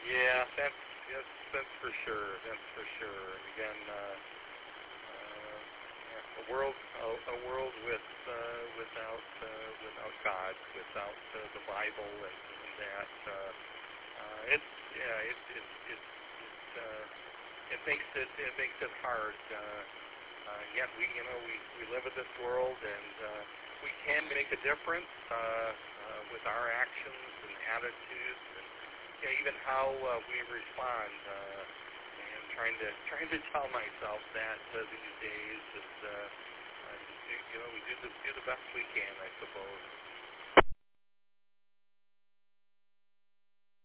Yeah, that's for sure. That's for sure. And again, yeah, a world without God, without the Bible, and that it's yeah, it makes it hard. Yet we live in this world, and we can make a difference with our actions and attitudes, and even how we respond. And trying to tell myself that these days that we do the best we can, I suppose.